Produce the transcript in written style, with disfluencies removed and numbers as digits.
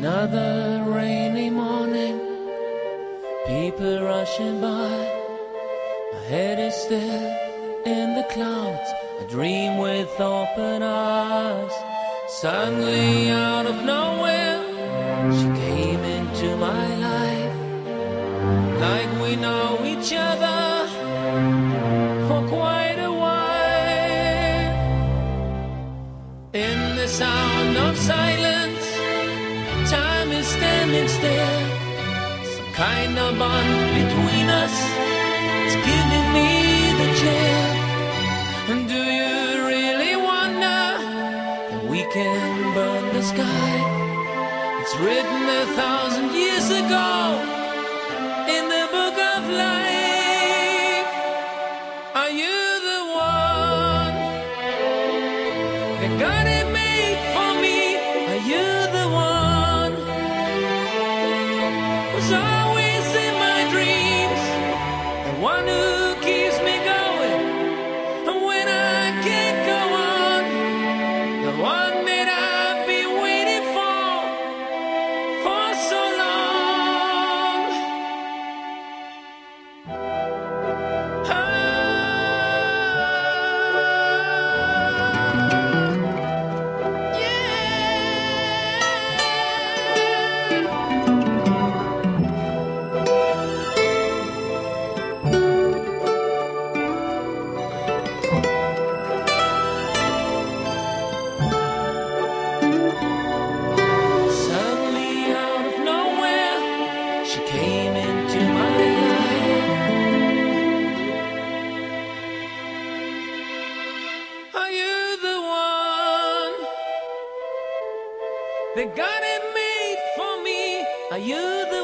Another rainy morning, people rushing by. My head is still in the clouds, I dream with open eyes. Suddenly out of nowhere, she came into my life. Like we know each other for quite a while. In the sound of silence, time is standing still. Some kind of bond between us, it's giving me the chill. And do you really wonder that we can burn the sky? It's written 1,000 years ago in the book of life. Are you the one that got it made for me? Are you the one who's always in my dreams, the one who keeps me going and when I can't go on, the one that I've been waiting for so long? Suddenly out of nowhere, she came into my life. Are you the one that got it made for me? Are you the